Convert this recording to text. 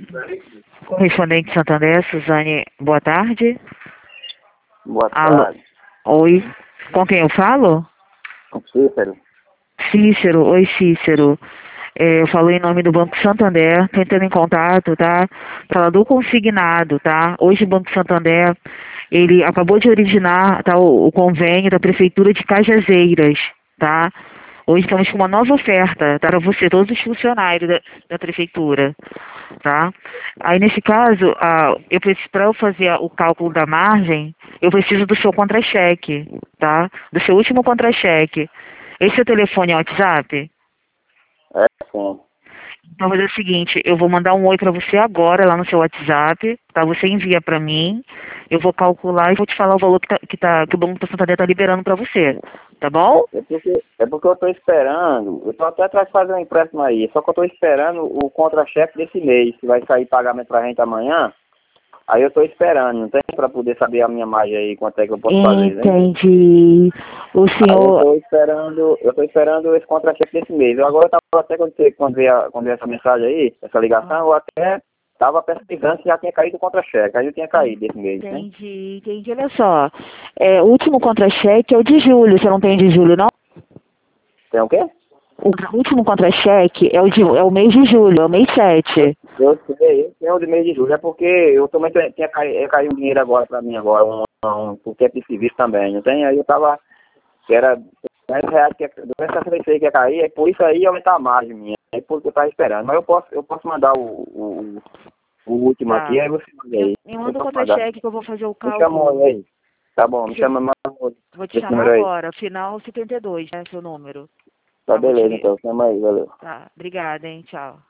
Correspondente Santander, Suzane, boa tarde. Boa Alô. tarde. Oi, com quem eu falo? Com Cícero. Cícero, oi Cícero. Eu falo em nome do Banco Santander, tô entrando em contato, tá? Fala do consignado, tá? Hoje o Banco Santander, ele acabou de originar, tá, o convênio da Prefeitura de Cajazeiras, tá? Hoje estamos com uma nova oferta, tá? Para você, todos os funcionários da Prefeitura, tá? Aí, nesse caso, eu preciso, para eu fazer o cálculo da margem, eu preciso do seu contra-cheque, tá? Do seu último contra-cheque. Esse é o telefone WhatsApp? É, sim. Então, vou fazer o seguinte, eu vou mandar um oi para você agora lá no seu WhatsApp, tá? Você envia para mim, eu vou calcular e vou te falar o valor que o Banco do Santander tá liberando para você, tá bom? É porque eu tô esperando, eu tô até atrás de fazer um empréstimo aí, só que eu tô esperando o contra-cheque desse mês, que vai sair pagamento pra gente amanhã. Aí eu tô esperando, não tem pra poder saber a minha margem aí, quanto é que eu posso fazer, né? Entendi. O Aí senhor... eu tô esperando esse contra-cheque desse mês. Eu agora tava até quando veio essa mensagem aí, essa ligação, eu até tava pesquisando se já tinha caído o contra-cheque. Aí eu tinha caído desse mês, né? Entendi. Olha só, o último contra-cheque é o de julho, você não tem de julho, não? Tem o quê? O último contra-cheque é o mês de julho, é o mês 7. Eu sei, esse é o de mês de julho. É porque eu também tinha caído um dinheiro agora pra mim agora, por tempo de serviço também, não tem? Aí eu tava, que era R$200 que ia cair, é por isso aí aumentar a margem minha. É porque eu tava esperando. Mas eu posso mandar o último Tá. aqui, aí você manda aí. Me manda o Eu posso mandar. contra-cheque que eu vou fazer o Me chamou cálculo. aí. Tá bom, me chama mais Vou te esse chamar número aí. agora, final 72, né, seu número. Tá Tá, vou te beleza ligar. então, chama aí, valeu. Tá, obrigada, hein, tchau.